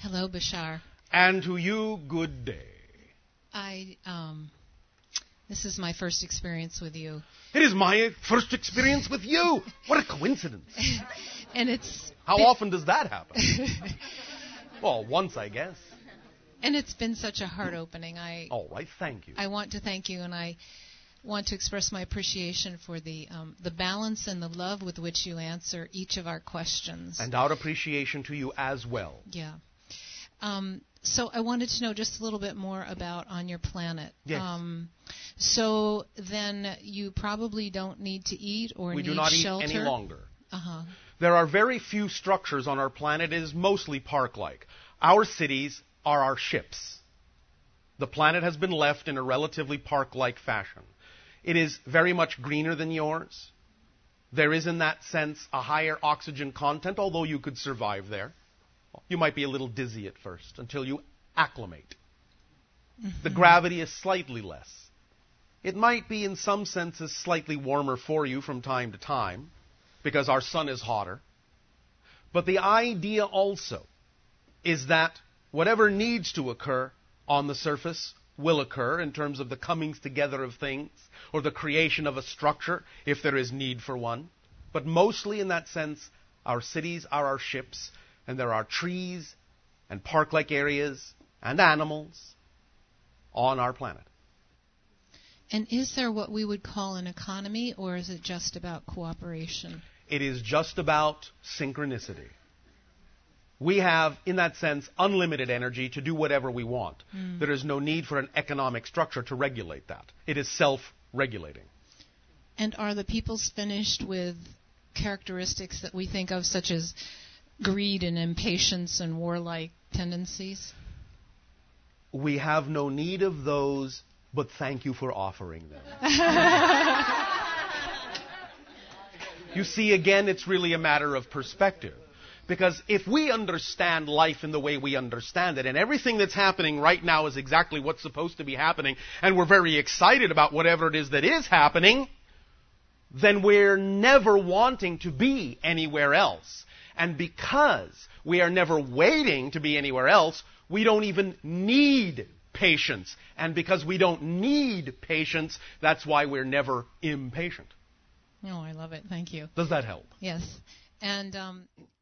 Hello, Bashar. And to you, good day. This is my first experience with you. It is my first experience with you. What a coincidence. And it's... How often does that happen? Well, once, I guess. And it's been such a heart opening. All right, thank you. I want to thank you, and I want to express my appreciation for the balance and the love with which you answer each of our questions. And our appreciation to you as well. Yeah. So I wanted to know just a little bit more about On Your Planet. Yes. So then you probably don't need to eat or need shelter? We do not eat any longer. Uh-huh. There are very few structures on our planet. It is mostly park-like. Our cities are our ships. The planet has been left in a relatively park-like fashion. It is very much greener than yours. There is, in that sense, a higher oxygen content, although you could survive there. You might be a little dizzy at first until you acclimate. Mm-hmm. The gravity is slightly less. It might be, in some senses, slightly warmer for you from time to time, because our sun is hotter. But the idea also is that whatever needs to occur on the surface will occur in terms of the comings together of things or the creation of a structure if there is need for one. But mostly in that sense, our cities are our ships, and there are trees and park-like areas and animals on our planet. And is there what we would call an economy, or is it just about cooperation? It is just about synchronicity. We have, in that sense, unlimited energy to do whatever we want. There is no need for an economic structure to regulate that. It is self-regulating. And are the peoples finished with characteristics that we think of, such as greed and impatience and warlike tendencies? We have no need of those, but thank you for offering them. You see, again, it's really a matter of perspective. Because if we understand life in the way we understand it, and everything that's happening right now is exactly what's supposed to be happening, and we're very excited about whatever it is that is happening, then we're never wanting to be anywhere else. And because we are never waiting to be anywhere else, we don't even need patience. And because we don't need patience, that's why we're never impatient. Oh, I love it. Thank you. Does that help? Yes. And